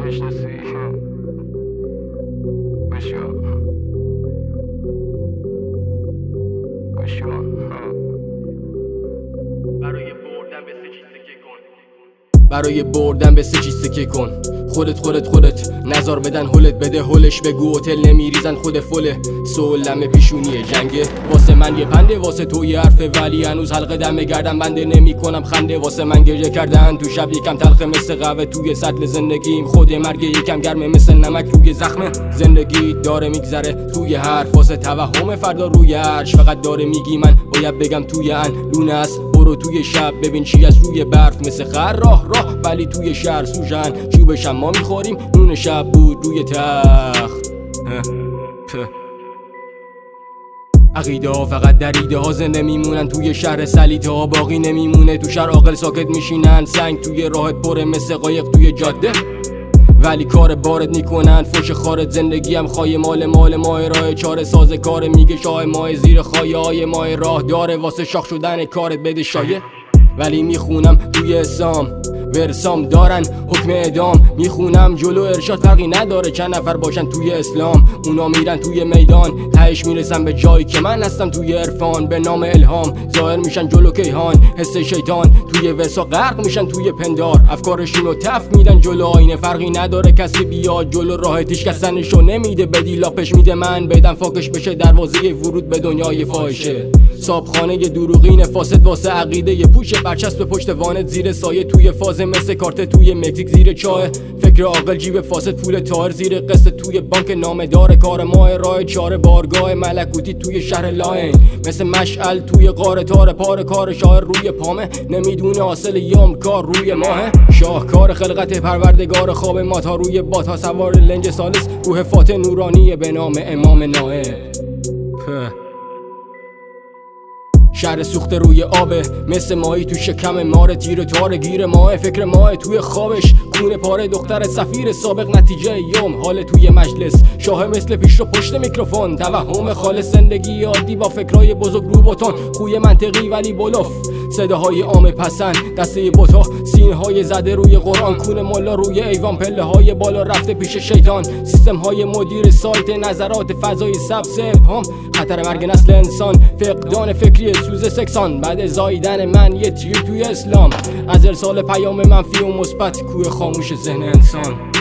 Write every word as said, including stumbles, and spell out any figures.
نمیشناسی گوش کن گوش کن برای بردن به سه چیز سکه کن برای بردن به سه چیز سکه کن خودت خودت خودت نظر بدن هولت بده هولش بگو هتل نمیریزن خود فله سولم پیشونی جنگه واسه من یه پنده واسه تو یه حرفه ولی هنوز حلقه دم گردم بنده نمی کنم خنده واسه من گریه کردن تو شب یکم تلخه مثل قهوه توی سطل زندگیم خود مرگ یکم گرمه مثل نمک روی زخمه زندگی داره میگذره توی حرف واسه توهم فردا روی عرش فقط داره میگی من باید بگم توی ان لونه است برو توی شب ببین چی از روی برف مثل خر راه راه ولی توی شهر سوژن چوبش ما میخوریم نون شب بود روی تخت عقیده ها فقط در ایده ها زنده میمونن توی شهر سلیته ها باقی نمیمونه تو شهر عاقل ساکت میشینن سنگ توی راهت پره مثل قایق توی جاده ولی کار بارد میکنن فوش خارت زندگی هم خواهی مال مال ماه راه چاره ساز کار میگه شاه ماه زیر خواهی های ماه راه داره واسه شاخ شدن کارت بده شایه ولی میخونم توی اسام ورسام دارن حکم اعدام میخونم جلو ارشاد فرقی نداره چند نفر باشن توی اسلام اونا میرن توی میدان تهش میرسن به جایی که من هستم توی عرفان به نام الهام ظاهر میشن جلو کیهان حس شیطان توی ورسا غرق میشن توی پندار افکارشونو تف میدن جلو آینه فرقی نداره کسی بیاد جلو راه تیش کسنشو نمیده بدی لاپش میده من بدم فاکش بشه دروازه ورود به دنیای فاحشه صابخانه دروغین فاسد واسه عقیده ی پوش برچسب به پشت وانت زیر سایه توی فاز مثل کارت توی مکزیک زیر چاه فکر عاقل جیب فاسد پول تار زیر قصه توی بانک نامدار کار ماه راه چاره بارگاه ملکوتی توی شهر لاین مثل مشعل توی قاره تار پار کار شاعر روی پامه نمیدونه حاصل یام کار روی ماه شاهکار خلقت پروردگار خواب ما تا روی باتا سوار لنج سالس روح فاتح نورانی به نام امام نائب شهر سوخته روی آبه مثل ماهی تو شکم ماره تیر تار گیر ماه فکر ماه توی خوابش کونه پاره دختر سفیر سابق نتیجه یوم حال توی مجلس شاه مثل پیش رو پشت میکروفون توهم خالص زندگی عادی با فکرای بزرگ رو باتون خوی منطقی ولی بلوف صداهای عام پسند دسته بوتا سینه های زده روی قرآن کون ملا روی ایوان پله های بالا رفته پیش شیطان سیستم های مدیر سایت نظرات فضای سبز ابهام خطر مرگ نسل انسان فقدان فکری سوز سکسان بعد زاییدن من یه تیر توی اسلام از ارسال پیام منفی و مثبت کوه خاموش ذهن انسان